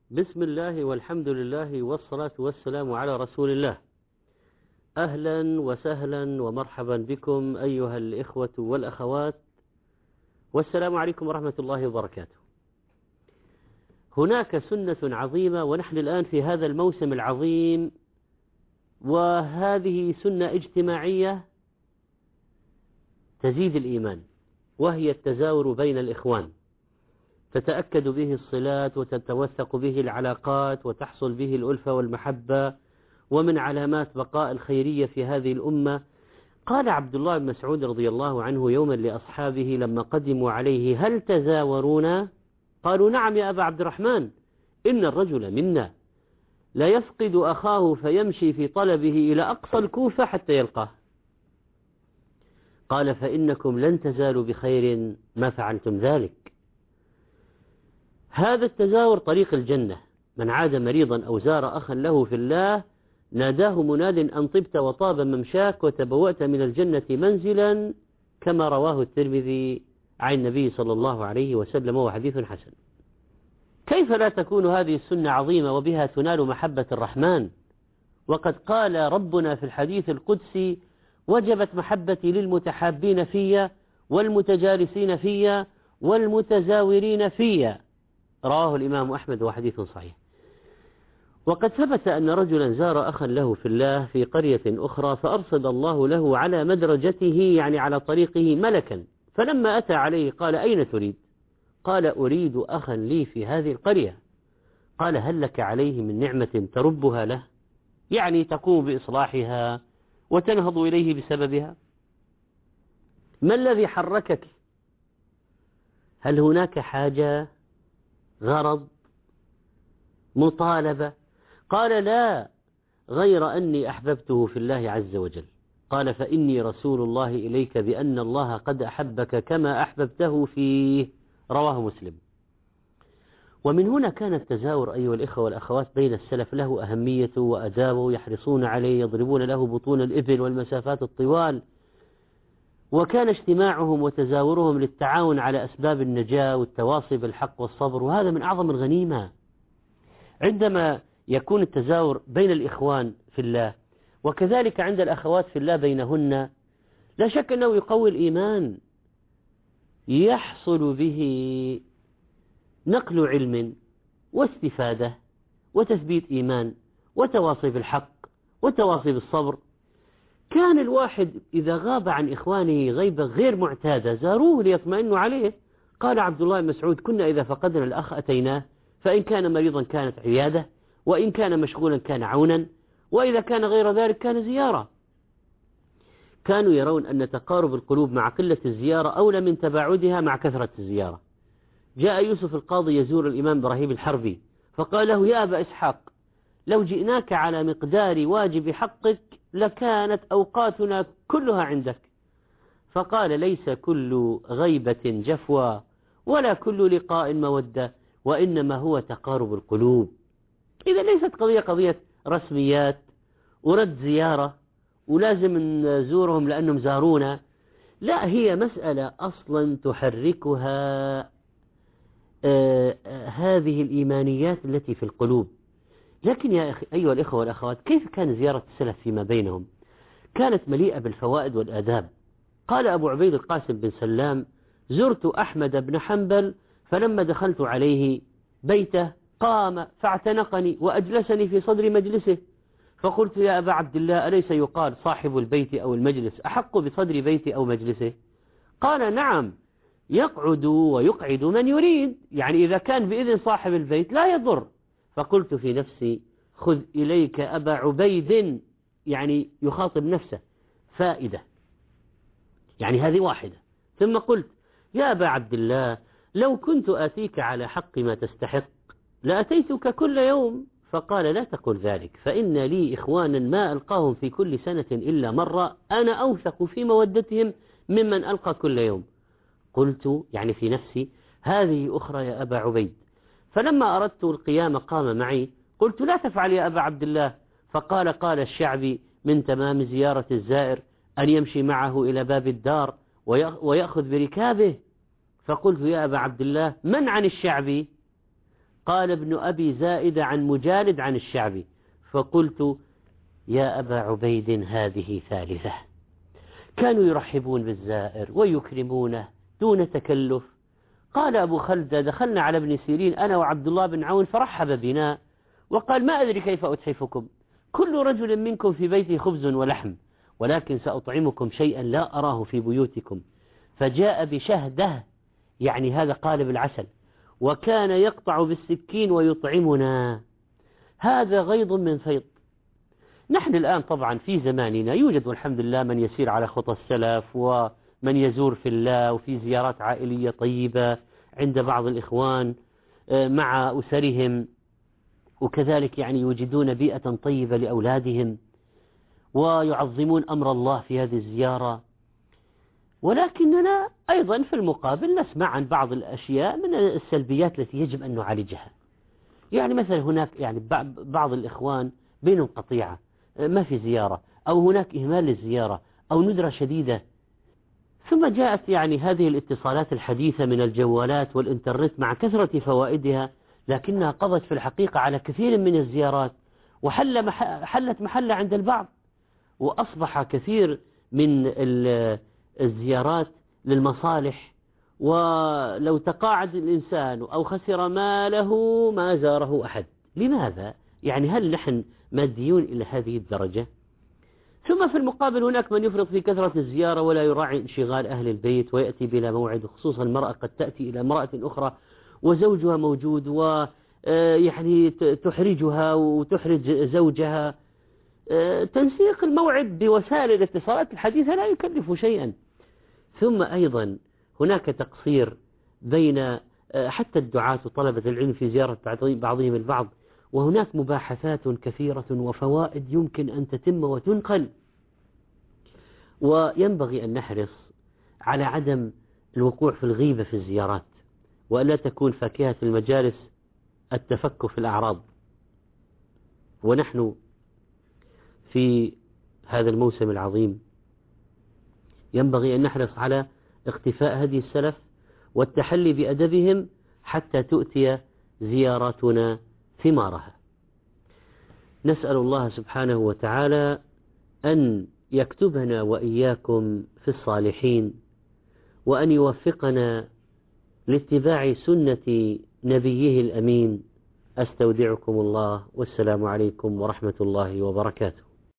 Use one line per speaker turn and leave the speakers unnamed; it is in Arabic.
بسم الله والحمد لله والصلاة والسلام على رسول الله. أهلا وسهلا ومرحبا بكم أيها الإخوة والأخوات، والسلام عليكم ورحمة الله وبركاته. هناك سنة عظيمة ونحن الآن في هذا الموسم العظيم، وهذه سنة اجتماعية تزيد الإيمان، وهي التزاور بين الإخوان، تتأكد به الصلات وتتوثق به العلاقات وتحصل به الألفة والمحبة، ومن علامات بقاء الخيرية في هذه الأمة. قال عبد الله بن مسعود رضي الله عنه يوما لأصحابه لما قدموا عليه: هل تزاورون؟ قالوا: نعم يا أبا عبد الرحمن، إن الرجل منا لا يفقد أخاه فيمشي في طلبه إلى أقصى الكوفة حتى يلقاه. قال: فإنكم لن تزالوا بخير ما فعلتم ذلك. هذا التزاور طريق الجنة. من عاد مريضا أو زار أخا له في الله ناداه مناد أن طبت وطاب ممشاك وتبوأت من الجنة منزلا، كما رواه الترمذي عن النبي صلى الله عليه وسلم، وهو حديث حسن. كيف لا تكون هذه السنة عظيمة وبها تنال محبة الرحمن؟ وقد قال ربنا في الحديث القدسي: وجبت محبتي للمتحابين فيا والمتجالسين فيا والمتزاورين فيا، رواه الإمام أحمد وحديث صحيح. وقد ثبت أن رجلا زار أخا له في الله في قرية أخرى، فأرصد الله له على مدرجته، يعني على طريقه، ملكا، فلما أتى عليه قال: أين تريد؟ قال: أريد أخا لي في هذه القرية. قال: هل لك عليه من نعمة تربها له، يعني تقوم بإصلاحها وتنهض إليه بسببها؟ ما الذي حركك؟ هل هناك حاجة، غرض، مطالبة؟ قال: لا، غير أني أحببته في الله عز وجل. قال: فإني رسول الله إليك بأن الله قد أحبك كما أحببته فيه، رواه مسلم. ومن هنا كان التزاور أيها الإخوة والأخوات بين السلف له أهميته وأدابه، يحرصون عليه، يضربون له بطون الإبل والمسافات الطوال، وكان اجتماعهم وتزاورهم للتعاون على أسباب النجاة والتواصي بالحق والصبر، وهذا من أعظم الغنيمة. عندما يكون التزاور بين الإخوان في الله، وكذلك عند الأخوات في الله بينهن، لا شك أنه يقوي الإيمان، يحصل به نقل علم واستفادة وتثبيت إيمان وتواصي بالحق وتواصي بالصبر. كان الواحد إذا غاب عن إخوانه غيبة غير معتادة زاروه ليطمئنوا عليه. قال عبد الله بن مسعود: كنا إذا فقدنا الأخ أتيناه، فإن كان مريضا كانت عيادة، وإن كان مشغولا كان عونا، وإذا كان غير ذلك كان زيارة. كانوا يرون أن تقارب القلوب مع قلة الزيارة أولى من تباعدها مع كثرة الزيارة. جاء يوسف القاضي يزور الإمام إبراهيم الحربي، فقال له: يا أبا إسحاق، لو جئناك على مقدار واجب حقك لكانت أوقاتنا كلها عندك. فقال: ليس كل غيبة جفوى ولا كل لقاء مودة، وإنما هو تقارب القلوب. إذا ليست قضية رسميات ورد زيارة ولازم نزورهم لأنهم زارونا، لا، هي مسألة أصلا تحركها هذه الإيمانيات التي في القلوب. لكن يا أخي أيها الإخوة والأخوات، كيف كان زيارة السلف فيما بينهم؟ كانت مليئة بالفوائد والآداب. قال أبو عبيد القاسم بن سلام: زرت أحمد بن حنبل، فلما دخلت عليه بيته قام فاعتنقني وأجلسني في صدر مجلسه، فقلت: يا أبا عبد الله، أليس يقال صاحب البيت أو المجلس أحق بصدر بيتي أو مجلسه؟ قال: نعم، يقعد ويقعد من يريد، يعني إذا كان بإذن صاحب البيت لا يضر. فقلت في نفسي: خذ إليك أبا عبيد، يعني يخاطب نفسه، فائدة، يعني هذه واحدة. ثم قلت: يا أبا عبد الله، لو كنت آتيك على حق ما تستحق لأتيتك كل يوم. فقال: لا تقل ذلك، فإن لي إخوانا ما ألقاهم في كل سنة إلا مرة، أنا أوثق في مودتهم ممن ألقى كل يوم. قلت، يعني في نفسي: هذه أخرى يا أبا عبيد. فلما أردت القيام قام معي. قلت: لا تفعل يا أبا عبد الله. فقال: قال الشعبي: من تمام زيارة الزائر أن يمشي معه إلى باب الدار ويأخذ بركابه. فقلت: يا أبا عبد الله، من عن الشعبي؟ قال ابن أبي زائدة عن مجالد عن الشعبي، فقلت يا أبا عبيد هذه ثالثة. كانوا يرحبون بالزائر ويكرمونه دون تكلف. قال أبو خلدة دخلنا على ابن سيرين أنا وعبد الله بن عون فرحب بنا وقال ما أدري كيف أتحفكم، كل رجل منكم في بيته خبز ولحم، ولكن سأطعمكم شيئا لا أراه في بيوتكم. فجاء بشهده، يعني هذا قالب العسل، وكان يقطع بالسكين ويطعمنا. هذا غيض من فيض. نحن الآن طبعا في زماننا يوجد والحمد لله من يسير على خطى السلف ومن يزور في الله، وفي زيارات عائلية طيبة عند بعض الإخوان مع أسرهم، وكذلك يعني يوجدون بيئة طيبة لأولادهم ويعظمون أمر الله في هذه الزيارة. ولكننا أيضا في المقابل نسمع عن بعض الأشياء من السلبيات التي يجب أن نعالجها. يعني مثلا هناك يعني بعض الإخوان بينهم قطيعة، ما في زيارة، أو هناك إهمال للزيارة، أو ندرة شديدة. ثم جاءت يعني هذه الاتصالات الحديثة من الجوالات والإنترنت مع كثرة فوائدها، لكنها قضت في الحقيقة على كثير من الزيارات وحلت محل عند البعض، وأصبح كثير من الزيارات للمصالح. ولو تقاعد الإنسان أو خسر ماله ما زاره أحد. لماذا؟ يعني هل نحن ماديون إلى هذه الدرجة؟ ثم في المقابل هناك من يفرط في كثرة الزيارة ولا يراعي انشغال أهل البيت ويأتي بلا موعد، خصوصا المرأة قد تأتي إلى امرأة أخرى وزوجها موجود ويعني تحرجها وتحرج زوجها. تنسيق الموعد بوسائل الاتصالات الحديثة لا يكلف شيئا. ثم أيضا هناك تقصير بين حتى الدعاة وطلبة العلم في زيارة بعضهم البعض، وهناك مباحثات كثيرة وفوائد يمكن أن تتم وتنقل. وينبغي أن نحرص على عدم الوقوع في الغيبة في الزيارات، وألا تكون فاكهة المجالس التفكك في الأعراض. ونحن في هذا الموسم العظيم ينبغي أن نحرص على اقتفاء هدي السلف والتحلي بأدبهم حتى تؤتي زياراتنا ثمارها. نسأل الله سبحانه وتعالى أن يكتبنا وإياكم في الصالحين، وأن يوفقنا لاتباع سنة نبيه الأمين. أستودعكم الله، والسلام عليكم ورحمة الله وبركاته.